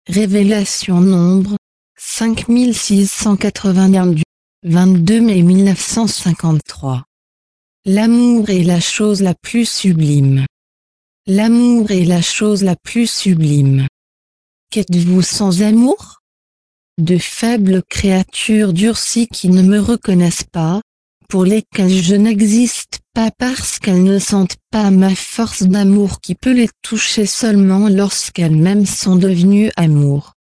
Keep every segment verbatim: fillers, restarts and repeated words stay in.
Révélation Nombre, cinq mille six cent quatre-vingt-un du vingt-deux mai mille neuf cent cinquante-trois. L'amour est la chose la plus sublime. L'amour est la chose la plus sublime. Qu'êtes-vous sans amour? De faibles créatures durcies qui ne me reconnaissent pas, pour lesquelles je n'existe pas parce qu'elles ne sentent pas ma force d'amour qui peut les toucher seulement lorsqu'elles-mêmes sont devenues amour.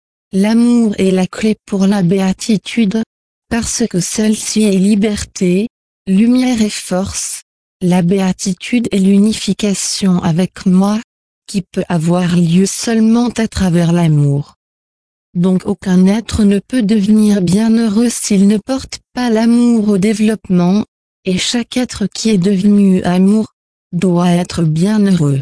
L'amour est la clé pour la béatitude, parce que celle-ci est liberté, lumière et force. La béatitude est l'unification avec moi, qui peut avoir lieu seulement à travers l'amour. Donc aucun être ne peut devenir bienheureux s'il ne porte pas l'amour au développement, et chaque être qui est devenu amour, doit être bienheureux.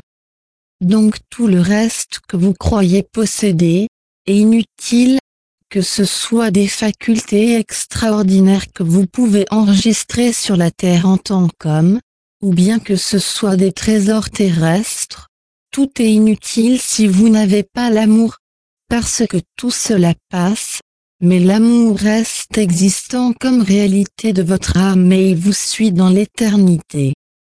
Donc tout le reste que vous croyez posséder, est inutile, que ce soit des facultés extraordinaires que vous pouvez enregistrer sur la terre en tant qu'homme, ou bien que ce soit des trésors terrestres, tout est inutile si vous n'avez pas l'amour, parce que tout cela passe, mais l'amour reste existant comme réalité de votre âme et il vous suit dans l'éternité.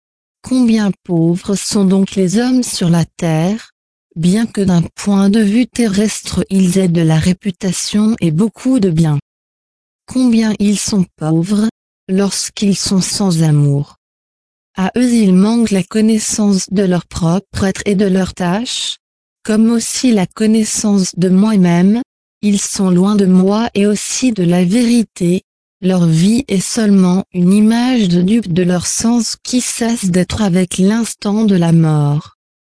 Combien pauvres sont donc les hommes sur la terre, bien que d'un point de vue terrestre ils aient de la réputation et beaucoup de biens. Combien ils sont pauvres, lorsqu'ils sont sans amour. À eux il manque la connaissance de leur propre être et de leurs tâches, comme aussi la connaissance de moi-même, ils sont loin de moi et aussi de la vérité, leur vie est seulement une image de dupe de leur sens qui cesse d'être avec l'instant de la mort.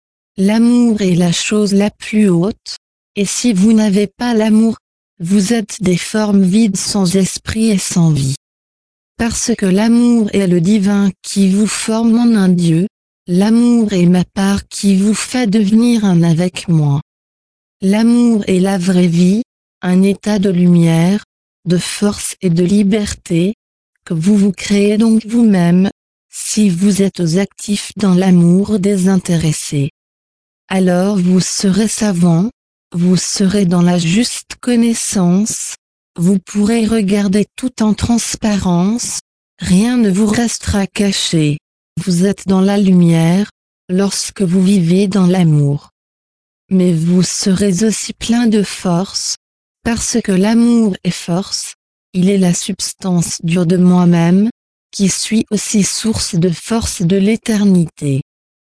L'amour est la chose la plus haute, et si vous n'avez pas l'amour, vous êtes des formes vides sans esprit et sans vie. Parce que l'amour est le divin qui vous forme en un Dieu, l'amour est ma part qui vous fait devenir un avec moi. L'amour est la vraie vie, un état de lumière, de force et de liberté, que vous vous créez donc vous-même, si vous êtes actifs dans l'amour désintéressé. Alors vous serez savant, vous serez dans la juste connaissance, vous pourrez regarder tout en transparence, rien ne vous restera caché. Vous êtes dans la lumière, lorsque vous vivez dans l'amour. Mais vous serez aussi plein de force, parce que l'amour est force, il est la substance dure de moi-même, qui suis aussi source de force de l'éternité.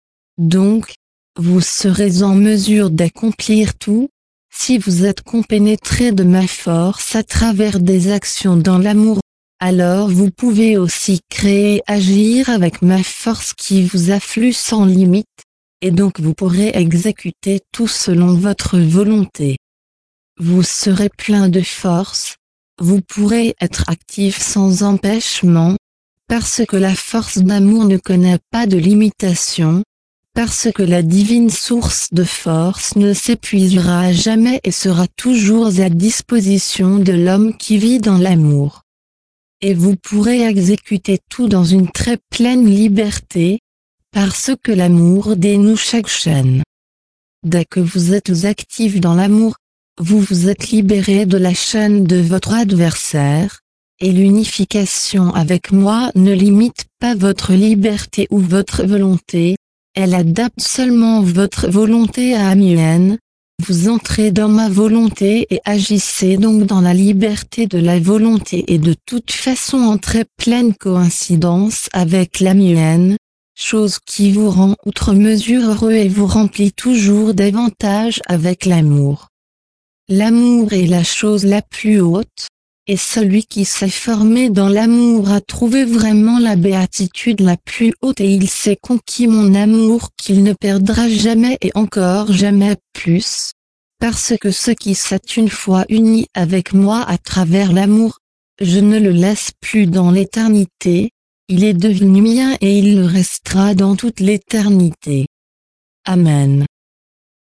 Donc, vous serez en mesure d'accomplir tout, si vous êtes compénétré de ma force à travers des actions dans l'amour. Alors vous pouvez aussi créer, agir avec ma force qui vous afflue sans limite, et donc vous pourrez exécuter tout selon votre volonté. Vous serez plein de force, vous pourrez être actif sans empêchement, parce que la force d'amour ne connaît pas de limitation, parce que la divine source de force ne s'épuisera jamais et sera toujours à disposition de l'homme qui vit dans l'amour. Et vous pourrez exécuter tout dans une très pleine liberté, parce que l'amour dénoue chaque chaîne. Dès que vous êtes actif dans l'amour, vous vous êtes libéré de la chaîne de votre adversaire, et l'unification avec moi ne limite pas votre liberté ou votre volonté, elle adapte seulement votre volonté à la mienne. Vous entrez dans ma volonté et agissez donc dans la liberté de la volonté et de toute façon en très pleine coïncidence avec la mienne, chose qui vous rend outre mesure heureux et vous remplit toujours davantage avec l'amour. L'amour est la chose la plus haute, et celui qui s'est formé dans l'amour a trouvé vraiment la béatitude la plus haute et il s'est conquis mon amour qu'il ne perdra jamais et encore jamais plus, parce que ce qui s'est une fois uni avec moi à travers l'amour, je ne le laisse plus dans l'éternité, il est devenu mien et il le restera dans toute l'éternité. Amen.